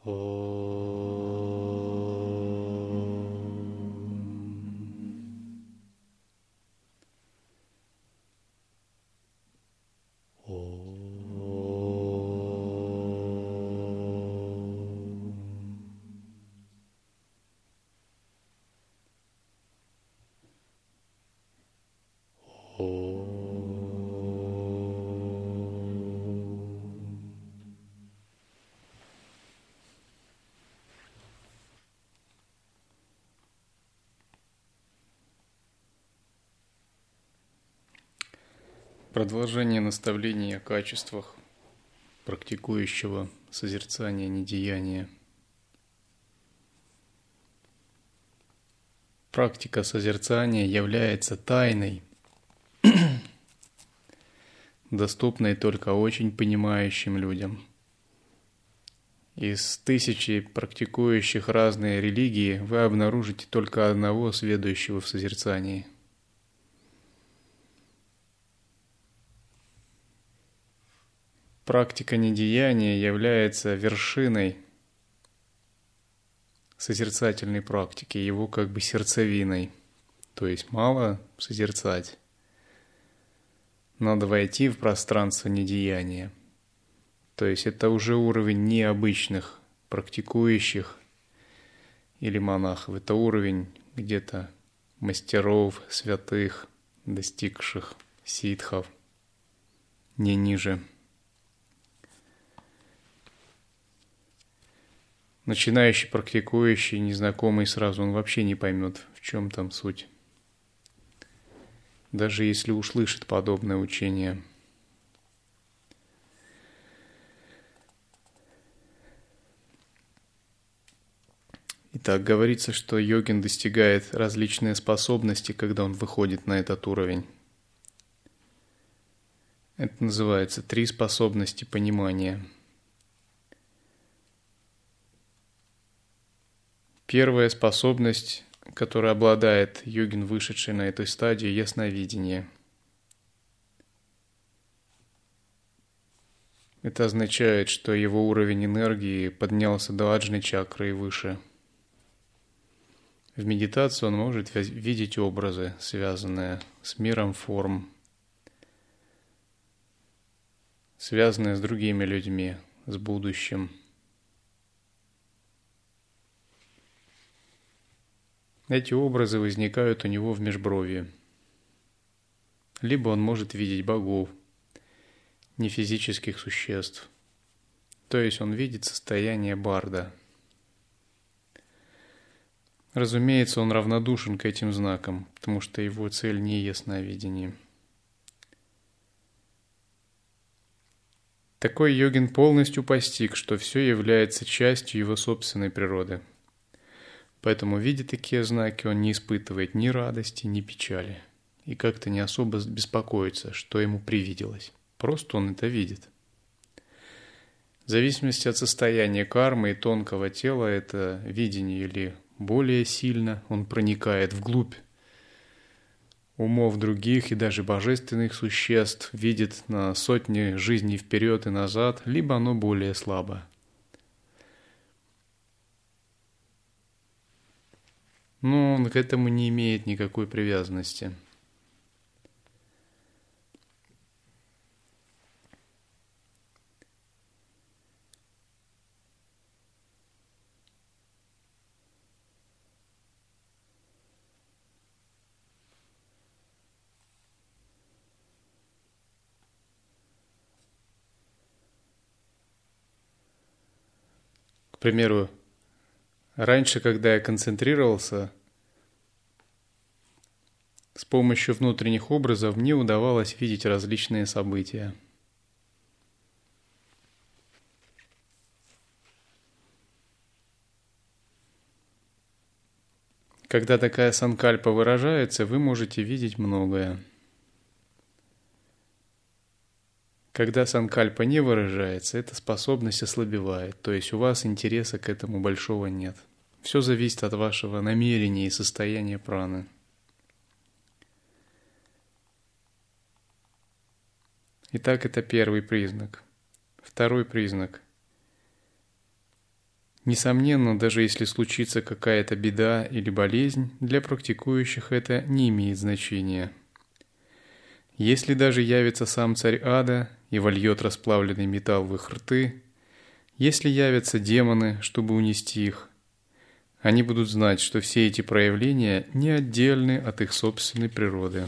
Продолжение наставлений о качествах практикующего созерцания недеяния. Практика созерцания является тайной, доступной только очень понимающим людям. Из тысячи практикующих разные религии вы обнаружите только одного сведущего в созерцании. Практика недеяния является вершиной созерцательной практики, его как бы сердцевиной. То есть мало созерцать, надо войти в пространство недеяния. То есть это уже уровень необычных практикующих или монахов. Это уровень где-то мастеров, святых, достигших ситхов, не ниже. Начинающий практикующий, незнакомый сразу, он вообще не поймет, в чем там суть. Даже если услышит подобное учение. Итак, говорится, что йогин достигает различные способности, когда он выходит на этот уровень. Это называется 3 способности понимания. Первая способность, которой обладает йогин, вышедший на этой стадии, ясновидение. Это означает, что его уровень энергии поднялся до аджны чакры и выше. В медитации он может видеть образы, связанные с миром форм, связанные с другими людьми, с будущим. Эти образы возникают у него в межбровье. Либо он может видеть богов, нефизических существ. То есть он видит состояние барда. Разумеется, он равнодушен к этим знакам, потому что его цель не ясновидение. Такой йогин полностью постиг, что все является частью его собственной природы. Поэтому, видя такие знаки, он не испытывает ни радости, ни печали. И как-то не особо беспокоится, что ему привиделось. Просто он это видит. В зависимости от состояния кармы и тонкого тела, это видение или более сильно, он проникает вглубь умов других и даже божественных существ, видит на сотни жизней вперед и назад, либо оно более слабо. Но он к этому не имеет никакой привязанности. К примеру, раньше, когда я концентрировался, с помощью внутренних образов мне удавалось видеть различные события. Когда такая санкальпа выражается, вы можете видеть многое. Когда санкальпа не выражается, эта способность ослабевает, то есть у вас интереса к этому большого нет. Все зависит от вашего намерения и состояния праны. Итак, это первый признак. Второй признак. Несомненно, даже если случится какая-то беда или болезнь, для практикующих это не имеет значения. Если даже явится сам царь ада и вольет расплавленный металл в их рты, если явятся демоны, чтобы унести их, они будут знать, что все эти проявления не отдельны от их собственной природы.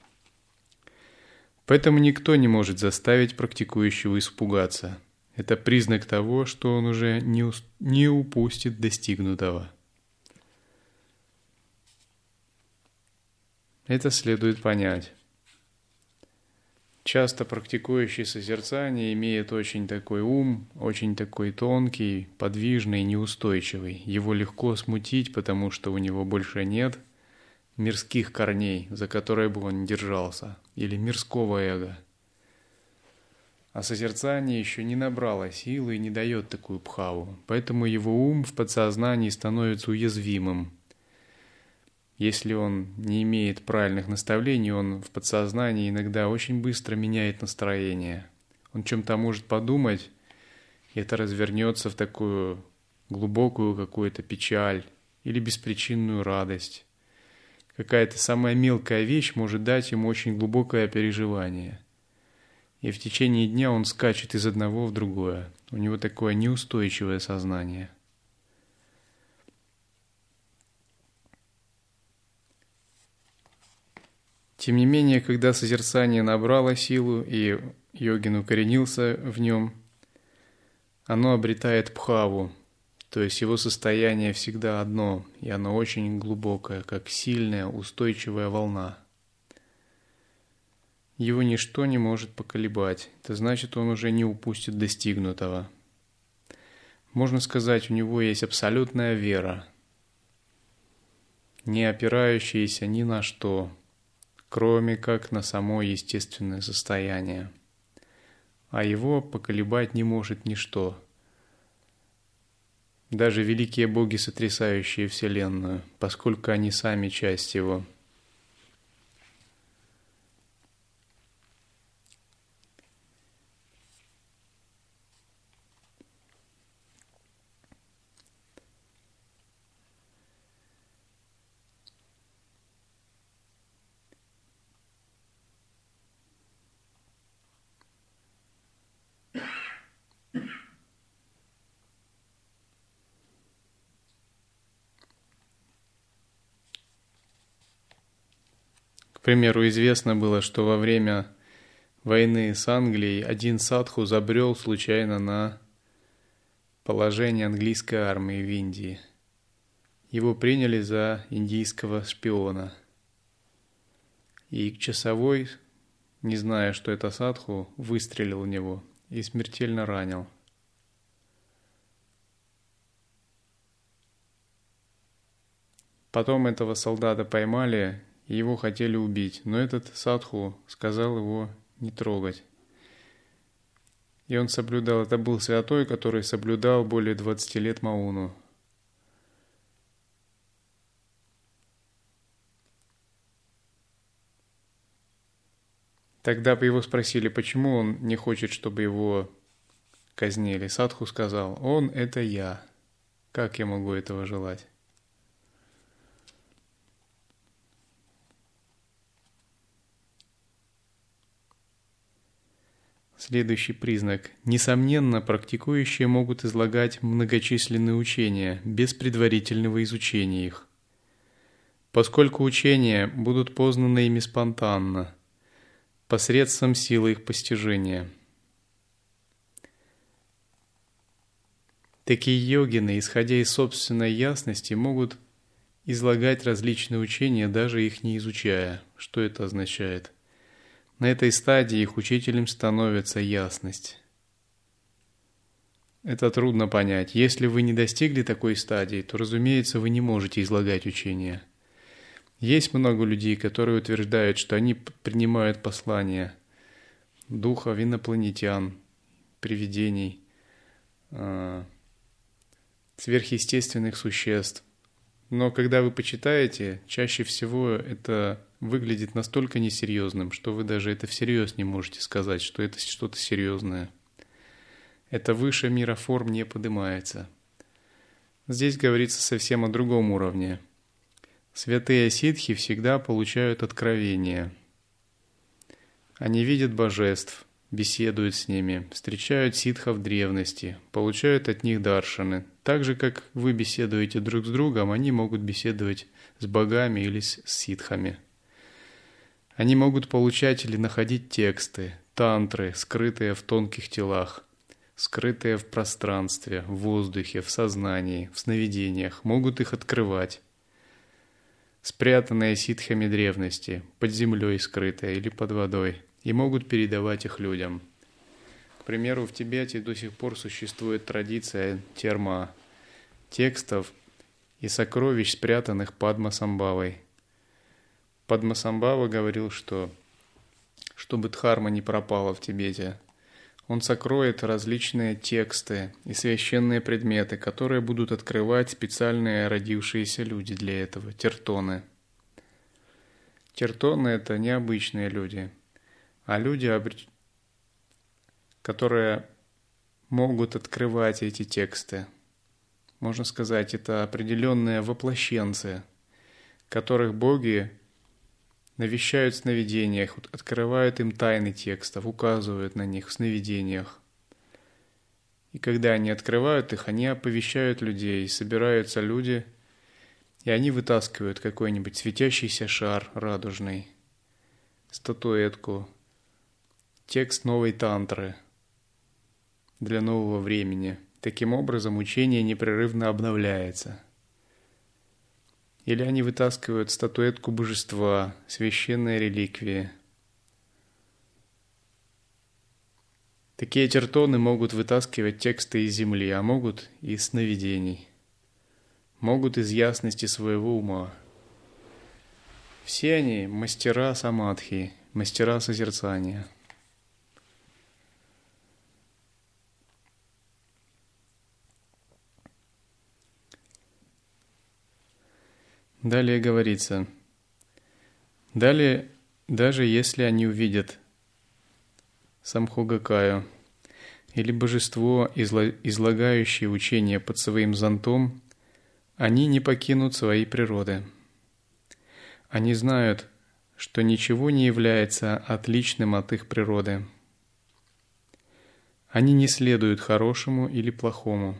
Поэтому никто не может заставить практикующего испугаться. Это признак того, что он уже не упустит достигнутого. Это следует понять. Часто практикующий созерцание имеет очень такой ум, очень такой тонкий, подвижный, неустойчивый. Его легко смутить, потому что у него больше нет мирских корней, за которые бы он держался, или мирского эго. А созерцание еще не набрало силы и не дает такую бхаву, поэтому его ум в подсознании становится уязвимым. Если он не имеет правильных наставлений, он в подсознании иногда очень быстро меняет настроение. Он о чем-то может подумать, и это развернется в такую глубокую какую-то печаль или беспричинную радость. Какая-то самая мелкая вещь может дать ему очень глубокое переживание. И в течение дня он скачет из одного в другое. У него такое неустойчивое сознание. Тем не менее, когда созерцание набрало силу и йогин укоренился в нем, оно обретает бхаву, то есть его состояние всегда одно, и оно очень глубокое, как сильная, устойчивая волна. Его ничто не может поколебать, это значит, он уже не упустит достигнутого. Можно сказать, у него есть абсолютная вера, не опирающаяся ни на что, кроме как на само естественное состояние. А его поколебать не может ничто. Даже великие боги, сотрясающие Вселенную, поскольку они сами часть его. К примеру, известно было, что во время войны с Англией один садху забрел случайно на положение английской армии в Индии. Его приняли за индийского шпиона. И часовой, не зная, что это садху, выстрелил в него и смертельно ранил. Потом этого солдата поймали, и его хотели убить, но этот садху сказал его не трогать. И он соблюдал, это был святой, который соблюдал более 20 лет Мауну. Тогда его спросили, почему он не хочет, чтобы его казнили. Садху сказал, он — это я. Как я могу этого желать? Следующий признак. Несомненно, практикующие могут излагать многочисленные учения без предварительного изучения их, поскольку учения будут познаны ими спонтанно, посредством силы их постижения. Такие йогины, исходя из собственной ясности, могут излагать различные учения, даже их не изучая. Что это означает? На этой стадии их учителем становится ясность. Это трудно понять. Если вы не достигли такой стадии, то, разумеется, вы не можете излагать учения. Есть много людей, которые утверждают, что они принимают послания духов, инопланетян, привидений, сверхъестественных существ. Но когда вы почитаете, чаще всего это выглядит настолько несерьезным, что вы даже это всерьез не можете сказать, что это что-то серьезное. Это выше мира форм не поднимается. Здесь говорится совсем о другом уровне. Святые ситхи всегда получают откровения. Они видят божеств, беседуют с ними, встречают ситхов древности, получают от них даршаны. Так же, как вы беседуете друг с другом, они могут беседовать с богами или с ситхами. Они могут получать или находить тексты, тантры, скрытые в тонких телах, скрытые в пространстве, в воздухе, в сознании, в сновидениях, могут их открывать. Спрятанные ситхами древности, под землей скрытые или под водой, и могут передавать их людям. К примеру, в Тибете до сих пор существует традиция терма, текстов и сокровищ, спрятанных Падмасамбхавой. Падмасамбхава говорил, что чтобы дхарма не пропала в Тибете, он сокроет различные тексты и священные предметы, которые будут открывать специальные родившиеся люди для этого, тертоны. Тертоны – это необычные люди, а люди, которые могут открывать эти тексты. Можно сказать, это определенные воплощенцы, которых боги навещают в сновидениях, открывают им тайны текстов, указывают на них в сновидениях. И когда они открывают их, они оповещают людей, собираются люди, и они вытаскивают какой-нибудь светящийся шар радужный, статуэтку, текст новой тантры для нового времени. Таким образом, учение непрерывно обновляется. Или они вытаскивают статуэтку божества, священные реликвии. Такие тертоны могут вытаскивать тексты из земли, а могут из сновидений, могут из ясности своего ума. Все они мастера самадхи, мастера созерцания. Далее говорится, даже если они увидят Самбхогакаю или божество, излагающее учение под своим зонтом, они не покинут своей природы. Они знают, что ничего не является отличным от их природы. Они не следуют хорошему или плохому.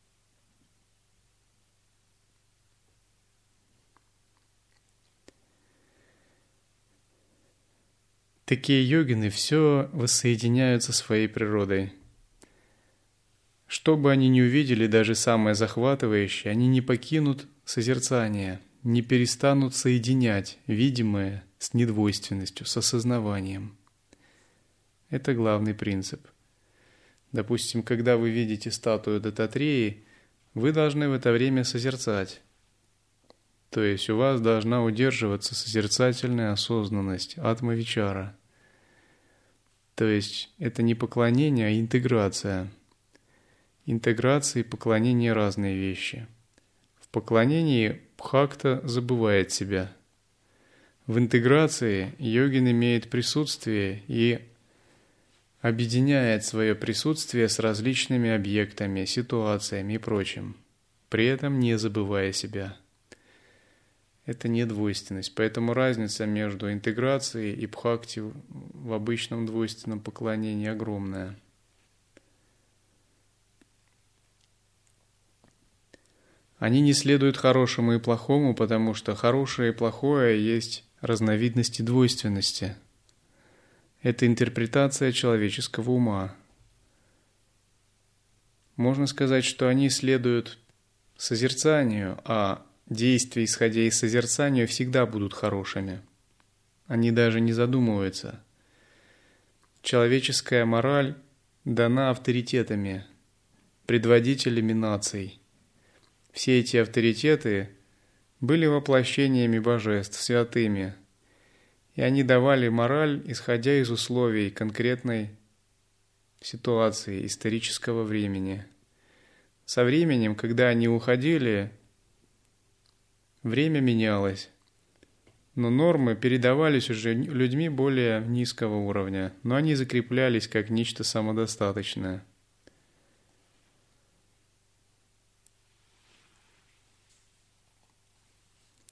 Такие йогины все воссоединяют со своей природой. Что бы они ни увидели, даже самое захватывающее, они не покинут созерцание, не перестанут соединять видимое с недвойственностью, с осознаванием. Это главный принцип. Допустим, когда вы видите статую Даттатреи, вы должны в это время созерцать. То есть у вас должна удерживаться созерцательная осознанность, атма-вичара. То есть это не поклонение, а интеграция. Интеграция и поклонение – разные вещи. В поклонении бхакта забывает себя. В интеграции йогин имеет присутствие и объединяет свое присутствие с различными объектами, ситуациями и прочим, при этом не забывая себя. Это не двойственность, поэтому разница между интеграцией и бхакти в обычном двойственном поклонении огромная. Они не следуют хорошему и плохому, потому что хорошее и плохое есть разновидности двойственности. Это интерпретация человеческого ума. Можно сказать, что они следуют созерцанию, а действия, исходя из созерцания, всегда будут хорошими. Они даже не задумываются. Человеческая мораль дана авторитетами, предводителями наций. Все эти авторитеты были воплощениями божеств, святыми, и они давали мораль, исходя из условий конкретной ситуации, исторического времени. Со временем, когда они уходили, время менялось, но нормы передавались уже людьми более низкого уровня, но они закреплялись как нечто самодостаточное.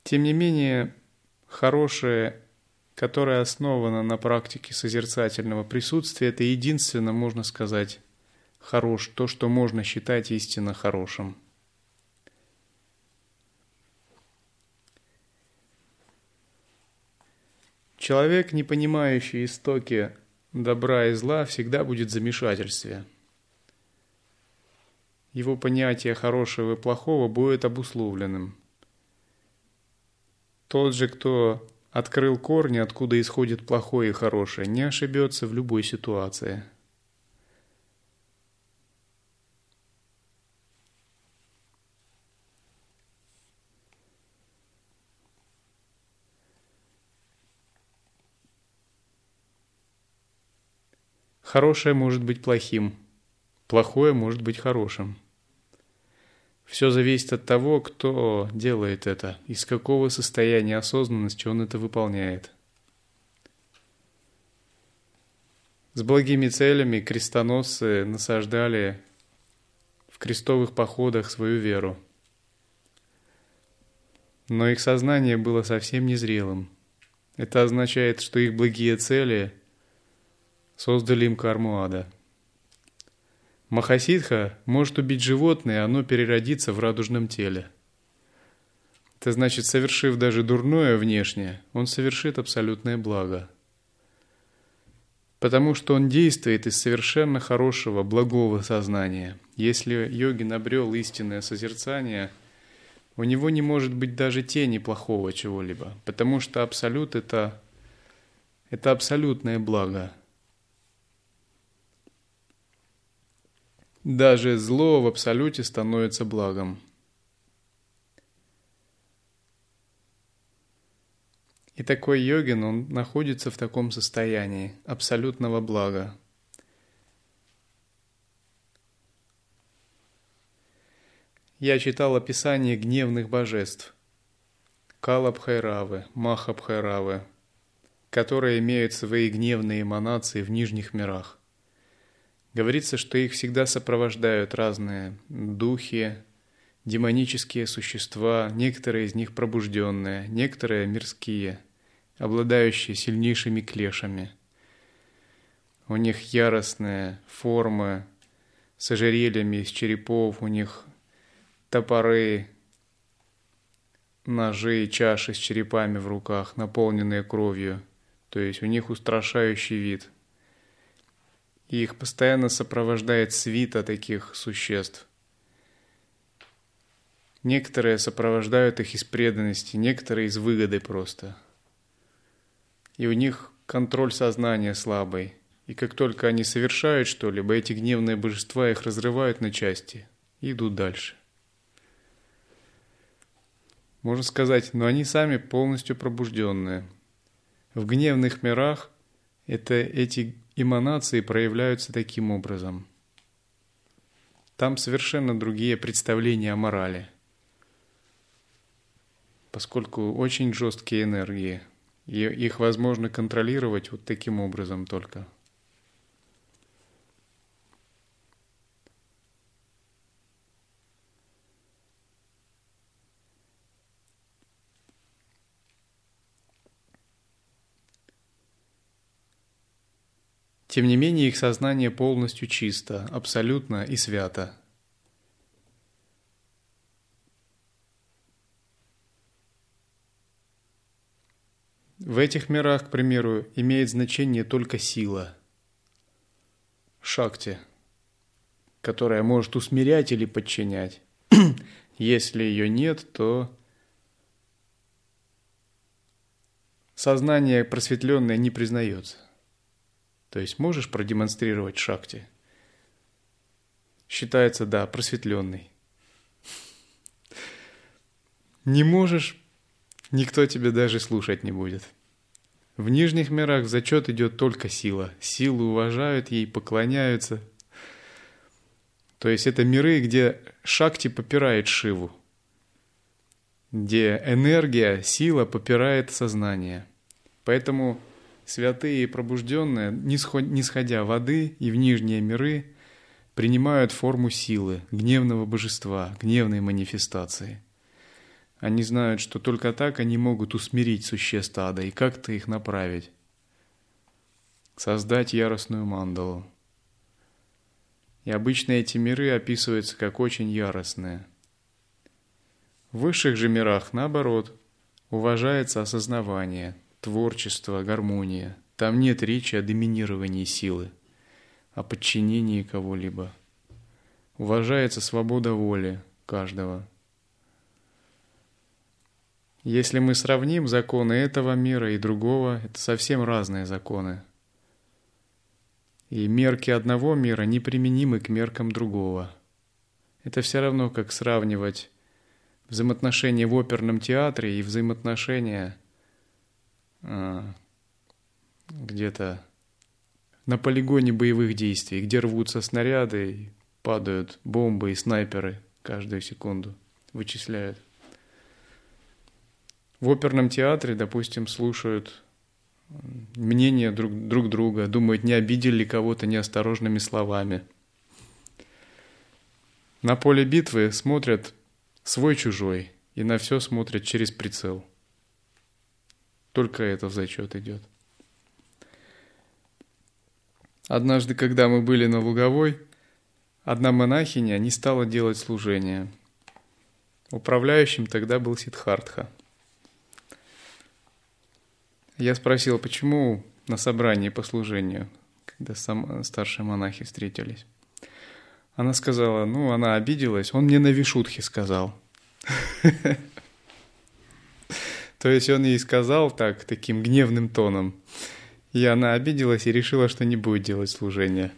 Тем не менее, хорошее, которое основано на практике созерцательного присутствия, это единственно, можно сказать, то, что можно считать истинно хорошим. Человек, не понимающий истоки добра и зла, всегда будет в замешательстве. Его понятие хорошего и плохого будет обусловленным. Тот же, кто открыл корни, откуда исходит плохое и хорошее, не ошибется в любой ситуации. Хорошее может быть плохим, плохое может быть хорошим. Все зависит от того, кто делает это, из какого состояния осознанности он это выполняет. С благими целями крестоносцы насаждали в крестовых походах свою веру. Но их сознание было совсем незрелым. Это означает, что их благие цели создали им карму ада. Махасидха может убить животное, и оно переродится в радужном теле. Это значит, совершив даже дурное внешне, он совершит абсолютное благо. Потому что он действует из совершенно хорошего, благого сознания. Если йогин обрел истинное созерцание, у него не может быть даже тени плохого чего-либо, потому что абсолют – это абсолютное благо. Даже зло в абсолюте становится благом. И такой йогин, он находится в таком состоянии абсолютного блага. Я читал описание гневных божеств Кала-Бхайравы, Маха-Бхайравы, которые имеют свои гневные эманации в нижних мирах. Говорится, что их всегда сопровождают разные духи, демонические существа, некоторые из них пробужденные, некоторые мирские, обладающие сильнейшими клешами. У них яростные формы с ожерельями из черепов, у них топоры, ножи, чаши с черепами в руках, наполненные кровью, то есть у них устрашающий вид. И их постоянно сопровождает свита таких существ. Некоторые сопровождают их из преданности, некоторые из выгоды просто. И у них контроль сознания слабый. И как только они совершают что-либо, эти гневные божества их разрывают на части и идут дальше. Можно сказать, но они сами полностью пробужденные. В гневных мирах эти эманации проявляются таким образом. Там совершенно другие представления о морали, поскольку очень жесткие энергии, и их возможно контролировать вот таким образом только. Тем не менее, их сознание полностью чисто, абсолютно и свято. В этих мирах, к примеру, имеет значение только сила, шакти, которая может усмирять или подчинять. Если ее нет, то сознание просветленное не признается. То есть можешь продемонстрировать шакти? Считается, да, просветленный. Не можешь, никто тебя даже слушать не будет. В нижних мирах в зачет идет только сила. Силу уважают, ей поклоняются. То есть это миры, где шакти попирает Шиву, где энергия, сила попирает сознание. Поэтому святые и пробужденные, нисходя воды и в нижние миры, принимают форму силы, гневного божества, гневной манифестации. Они знают, что только так они могут усмирить существ ада и как-то их направить. Создать яростную мандалу. И обычно эти миры описываются как очень яростные. В высших же мирах, наоборот, уважается осознавание, творчество, гармония. Там нет речи о доминировании силы, о подчинении кого-либо. Уважается свобода воли каждого. Если мы сравним законы этого мира и другого, это совсем разные законы. И мерки одного мира неприменимы к меркам другого. Это все равно, как сравнивать взаимоотношения в оперном театре и взаимоотношения где-то на полигоне боевых действий, где рвутся снаряды, и падают бомбы и снайперы каждую секунду, вычисляют. В оперном театре, допустим, слушают мнение друг друга, думают, не обидели ли кого-то неосторожными словами. На поле битвы смотрят свой-чужой, и на все смотрят через прицел. Только это в зачет идет. Однажды, когда мы были на Луговой, одна монахиня не стала делать служение. Управляющим тогда был Сиддхартха. Я спросил, почему на собрании по служению, когда старшие монахи встретились. Она сказала, она обиделась, он мне на вишудхе сказал. То есть он ей сказал таким гневным тоном. И она обиделась и решила, что не будет делать служение.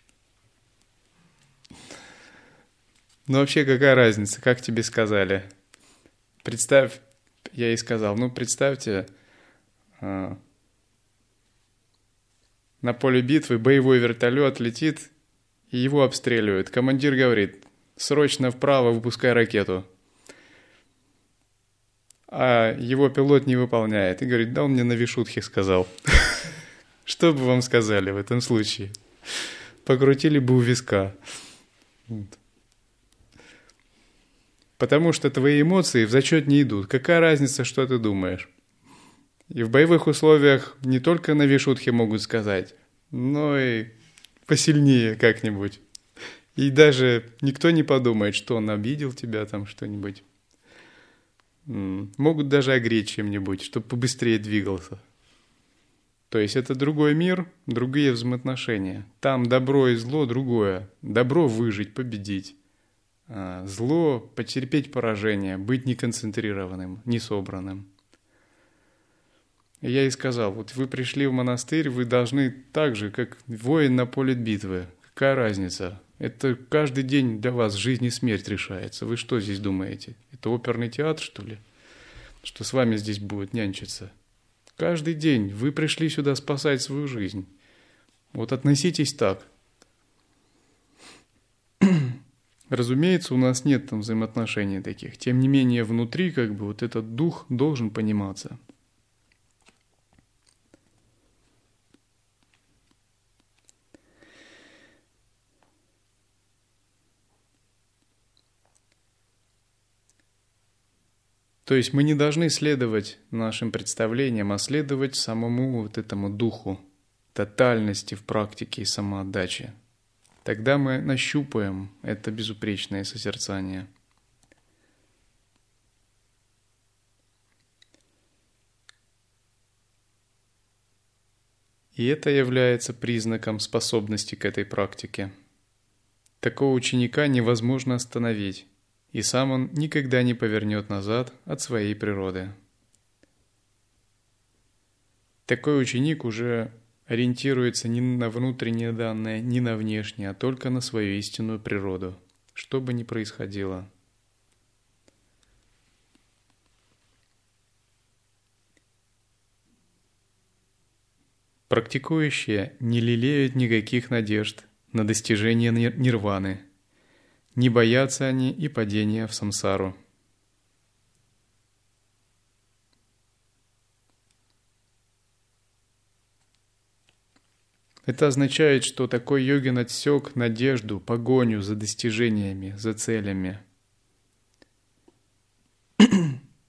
Ну вообще какая разница, как тебе сказали? Представь, я ей сказал, представьте, на поле битвы боевой вертолет летит, и его обстреливают. Командир говорит, срочно вправо выпускай ракету. А его пилот не выполняет. И говорит, да он мне на вишудхе сказал. Что бы вам сказали в этом случае? Покрутили бы у виска. Потому что твои эмоции в зачет не идут. Какая разница, что ты думаешь? И в боевых условиях не только на вишудхе могут сказать, но и посильнее как-нибудь. И даже никто не подумает, что он обидел тебя там что-нибудь. Могут даже огреть чем-нибудь, чтобы побыстрее двигался. То есть это другой мир, другие взаимоотношения. Там добро и зло другое. Добро выжить, победить. Зло потерпеть поражение, быть неконцентрированным, несобранным. И я ей сказал, вот вы пришли в монастырь, вы должны так же, как воин на поле битвы. Какая разница? Это каждый день для вас жизнь и смерть решается. Вы что здесь думаете? Это оперный театр, что ли? Что с вами здесь будет нянчиться? Каждый день вы пришли сюда спасать свою жизнь. Вот относитесь так. Разумеется, у нас нет там взаимоотношений таких. Тем не менее, внутри вот этот дух должен пониматься. То есть мы не должны следовать нашим представлениям, а следовать самому вот этому духу, тотальности в практике и самоотдаче. Тогда мы нащупаем это безупречное созерцание. И это является признаком способности к этой практике. Такого ученика невозможно остановить, и сам он никогда не повернет назад от своей природы. Такой ученик уже ориентируется не на внутренние данные, не на внешние, а только на свою истинную природу, что бы ни происходило. Практикующие не лелеют никаких надежд на достижение нирваны, не боятся они и падения в самсару. Это означает, что такой йогин отсек надежду, погоню за достижениями, за целями.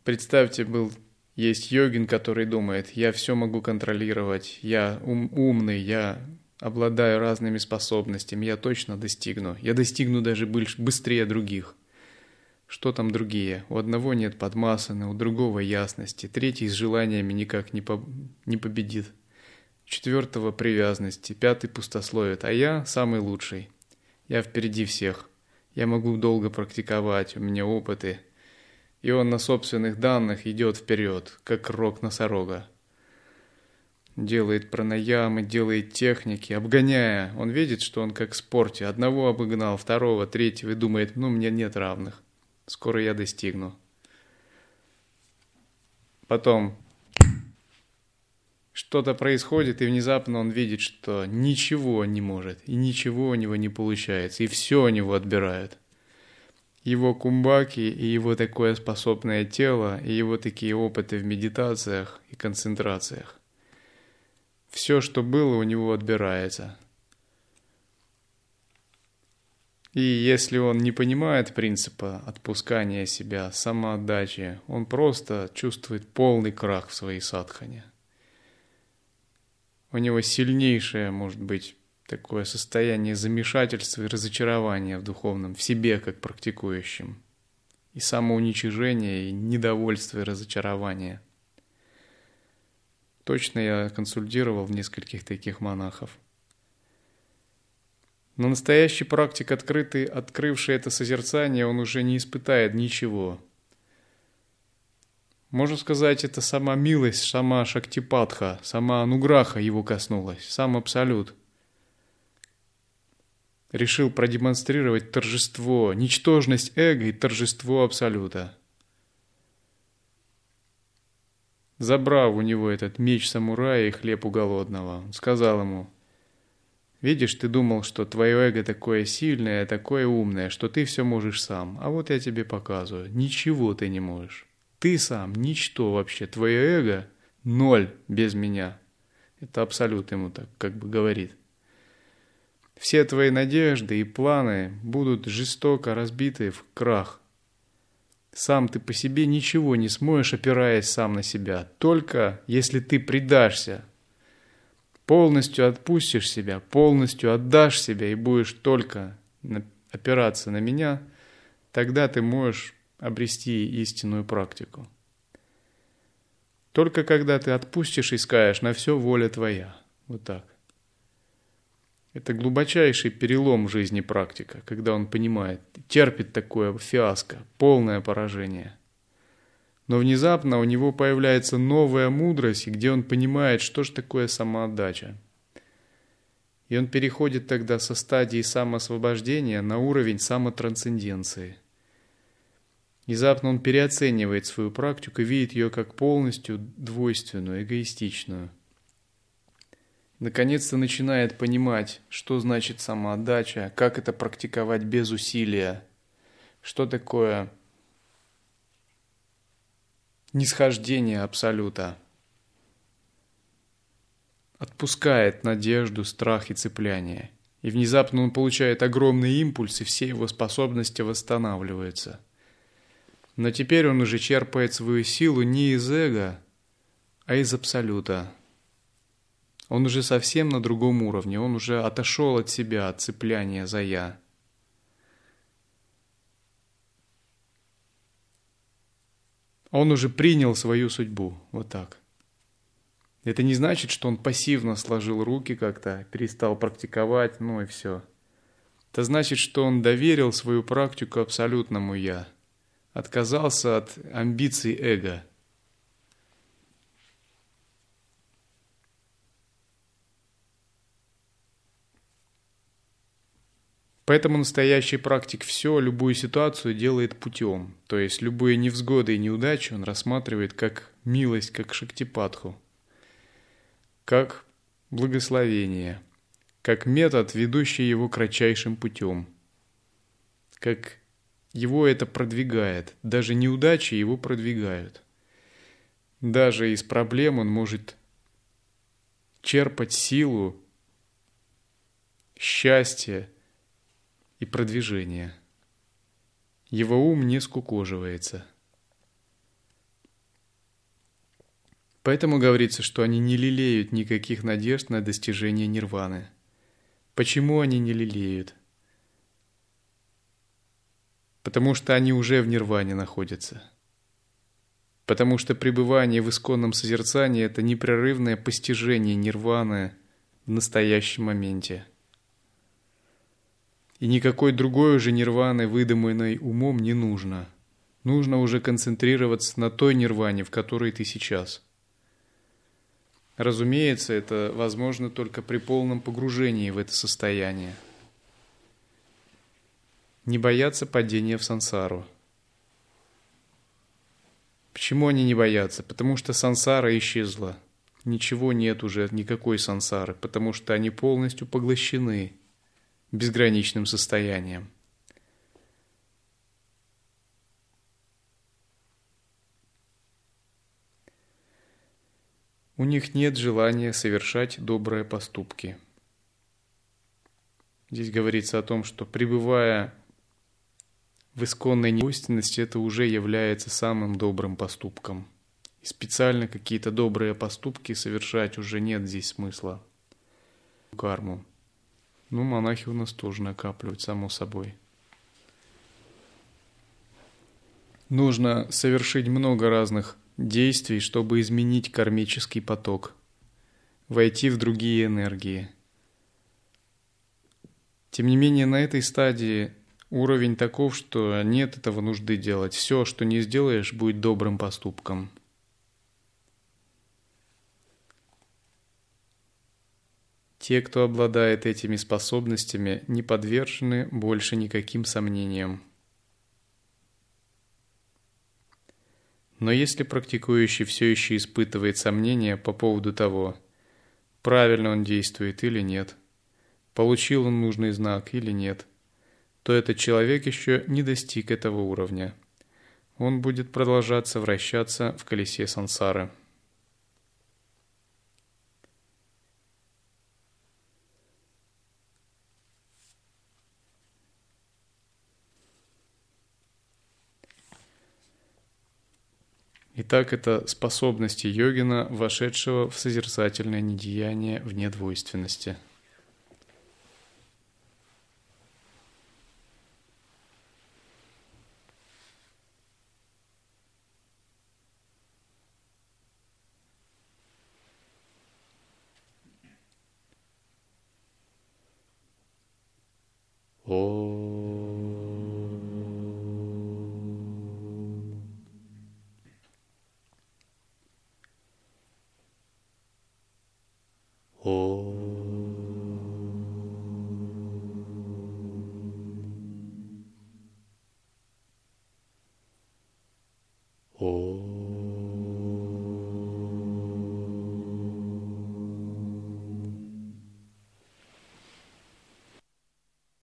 Представьте, есть йогин, который думает: я все могу контролировать, я умный, я обладаю разными способностями, я точно достигну. Я достигну даже быстрее других. Что там другие? У одного нет подмасаны, у другого ясности, третий с желаниями никак не победит, четвертого привязанности, пятый пустословит, а я самый лучший. Я впереди всех. Я могу долго практиковать, у меня опыты. И он на собственных данных идет вперед, как рог носорога. Делает пранаямы, делает техники, обгоняя. Он видит, что он как в спорте. Одного обогнал, второго, третьего, и думает: мне нет равных. Скоро я достигну. Потом что-то происходит, и внезапно он видит, что ничего он не может, и ничего у него не получается, и все у него отбирают. Его кумбаки, и его такое способное тело, и его такие опыты в медитациях и концентрациях. Все, что было, у него отбирается. И если он не понимает принципа отпускания себя, самоотдачи, он просто чувствует полный крах в своей садхане. У него сильнейшее, может быть, такое состояние замешательства и разочарования в духовном, в себе как практикующем. И самоуничижение, и недовольство, и разочарование. Точно я консультировал нескольких таких монахов. Но настоящий практик, открывший это созерцание, он уже не испытает ничего. Можно сказать, это сама милость, сама Шактипатха, сама Ануграха его коснулась, сам Абсолют. Решил продемонстрировать торжество, ничтожность эго и торжество Абсолюта. Забрав у него этот меч самурая и хлеб у голодного, он сказал ему: «Видишь, ты думал, что твое эго такое сильное, такое умное, что ты все можешь сам. А вот я тебе показываю, ничего ты не можешь. Ты сам ничто вообще, твое эго — ноль без меня». Это Абсолют ему так как бы говорит. Все твои надежды и планы будут жестоко разбиты в крах. Сам ты по себе ничего не сможешь, опираясь сам на себя. Только если ты предашься, полностью отпустишь себя, полностью отдашь себя и будешь только опираться на меня, тогда ты можешь обрести истинную практику. Только когда ты отпустишь и скажешь: на все воля твоя. Вот так. Это глубочайший перелом в жизни практика, когда он понимает, терпит такое фиаско, полное поражение. Но внезапно у него появляется новая мудрость, где он понимает, что же такое самоотдача. И он переходит тогда со стадии самоосвобождения на уровень самотрансценденции. Внезапно он переоценивает свою практику и видит ее как полностью двойственную, эгоистичную. Наконец-то начинает понимать, что значит самоотдача, как это практиковать без усилия, что такое нисхождение Абсолюта. Отпускает надежду, страх и цепляние. И внезапно он получает огромный импульс, и все его способности восстанавливаются. Но теперь он уже черпает свою силу не из эго, а из Абсолюта. Он уже совсем на другом уровне, он уже отошел от себя, от цепляния за «я». Он уже принял свою судьбу, вот так. Это не значит, что он пассивно сложил руки как-то, перестал практиковать, и все. Это значит, что он доверил свою практику абсолютному «я», отказался от амбиций эго. Поэтому настоящий практик любую ситуацию делает путем. То есть любые невзгоды и неудачи он рассматривает как милость, как шактипатху, как благословение, как метод, ведущий его кратчайшим путем. Как его это продвигает. Даже неудачи его продвигают. Даже из проблем он может черпать силу, счастье и продвижение. Его ум не скукоживается. Поэтому говорится, что они не лелеют никаких надежд на достижение нирваны. Почему они не лелеют? Потому что они уже в нирване находятся. Потому что пребывание в исконном созерцании – это непрерывное постижение нирваны в настоящем моменте. И никакой другой уже нирваны, выдуманной умом, не нужно. Нужно уже концентрироваться на той нирване, в которой ты сейчас. Разумеется, это возможно только при полном погружении в это состояние. Не бояться падения в сансару. Почему они не боятся? Потому что сансара исчезла. Ничего нет уже, никакой сансары, потому что они полностью поглощены безграничным состоянием. У них нет желания совершать добрые поступки. Здесь говорится о том, что пребывая в исконной недвойственности, это уже является самым добрым поступком. И специально какие-то добрые поступки совершать уже нет здесь смысла. Карму. Монахи у нас тоже накапливают, само собой. Нужно совершить много разных действий, чтобы изменить кармический поток, войти в другие энергии. Тем не менее, на этой стадии уровень таков, что нет этого нужды делать. Все, что не сделаешь, будет добрым поступком. Те, кто обладает этими способностями, не подвержены больше никаким сомнениям. Но если практикующий все еще испытывает сомнения по поводу того, правильно он действует или нет, получил он нужный знак или нет, то этот человек еще не достиг этого уровня. Он будет продолжаться вращаться в колесе сансары. Итак, это способности йогина, вошедшего в созерцательное недеяние вне двойственности. О